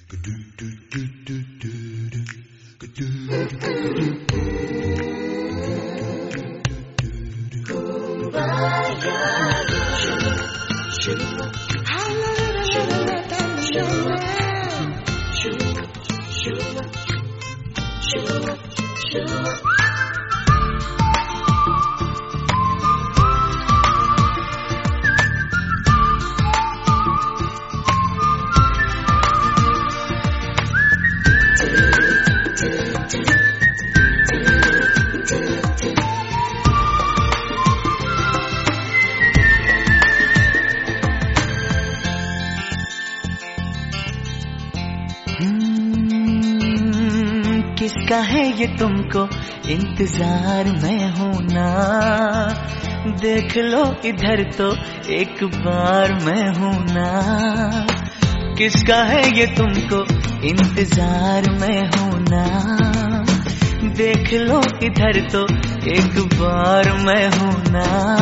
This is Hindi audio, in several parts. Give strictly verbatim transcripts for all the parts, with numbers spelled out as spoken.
किसका है ये तुमको इंतजार में हूं ना, देख लो इधर तो एक बार मैं हूं ना। किसका है ये तुमको इंतजार में हूं ना, देख लो इधर तो एक बार मैं हूं ना।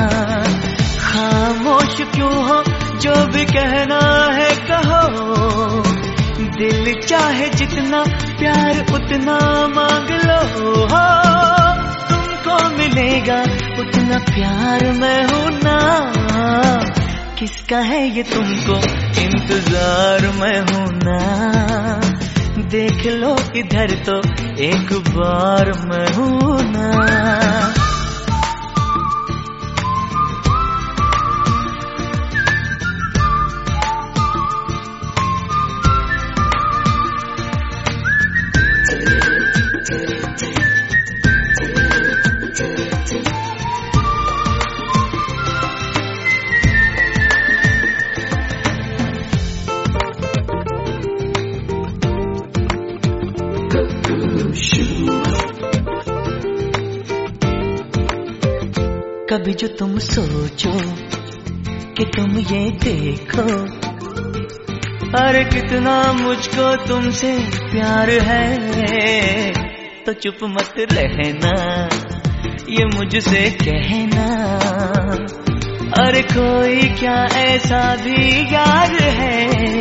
खामोश क्यों हो, जो भी कहना है कहो, दिल चाहे जितना प्यार उतना मांग लो, हो तुमको मिलेगा उतना प्यार मैं हूं ना। किसका है ये तुमको इंतजार मैं हूं ना, देख लो इधर तो एक बार मैं हूं ना। कभी जो तुम सोचो कि तुम ये देखो, अरे कितना मुझको तुमसे प्यार है, तो चुप मत रहना ये मुझसे कहना। अरे कोई क्या ऐसा भी यार है,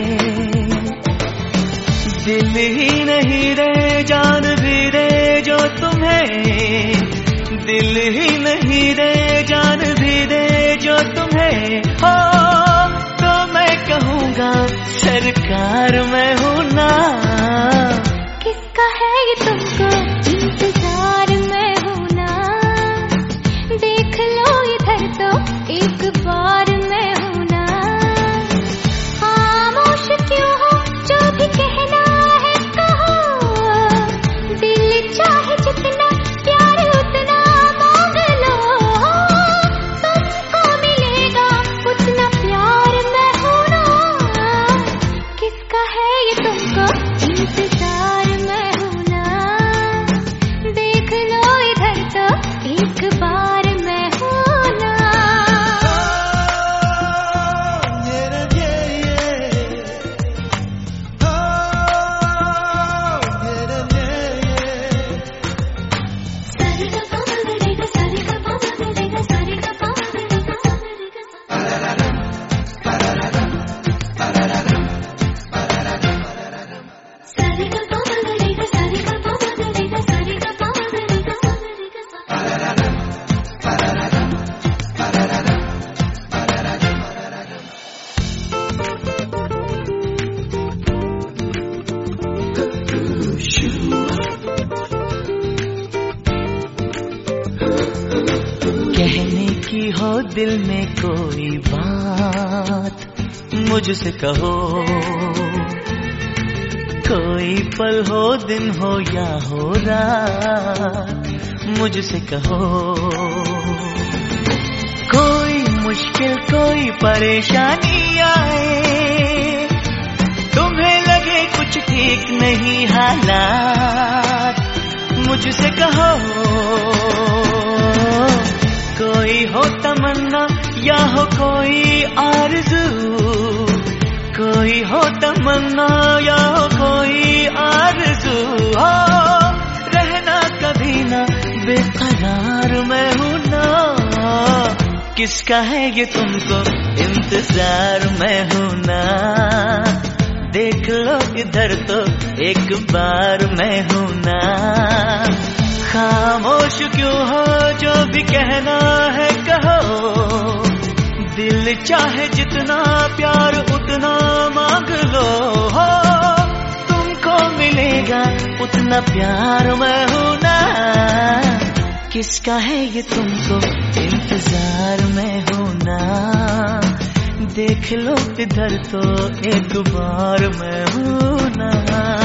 दिल ही नहीं रे जान भी रे जो तुम्हें, दिल ही नहीं रे जान भी रे जो तुम्हें हो, तो मैं कहूँगा सरकार मैं हूँ ना। किसका है ये तुमको इंतजार मैं हूँ ना, देख लो इधर तो एक बार मैं हूँ ना। खामोश क्यों हो, जो भी कहना है कहो, दिल चाहे जितना प्यार उतना मांग लो, तुमको मिलेगा उतना प्यार मैं हूं ना। किसका है ये तुमको इंतजार मैं हूं ना, देख लो इधर तो एक बार मैं हूं ना। कहने की हो दिल में कोई बात मुझसे कहो, कोई पल हो दिन हो या हो रात मुझसे कहो। कोई मुश्किल कोई परेशानी आए, तुम्हें लगे कुछ ठीक नहीं हालात मुझसे कहो। कोई हो तमन्ना या हो कोई आरज़ू, कोई हो तमन्ना या हो कोई आरज़ू, हो रहना कभी ना बेकरार मैं हूं ना। किसका है ये तुमको इंतजार मैं हूं ना, देख लो इधर तो एक बार मैं हूं ना। खामोश क्यों हो, जो भी कहना है कहो। दिल चाहे जितना प्यार उतना मांग लो हो। तुमको मिलेगा उतना प्यार मैं हूं ना। किसका है ये तुमको इंतजार में हूं ना। देख लो इधर तो एक बार मैं हूं ना।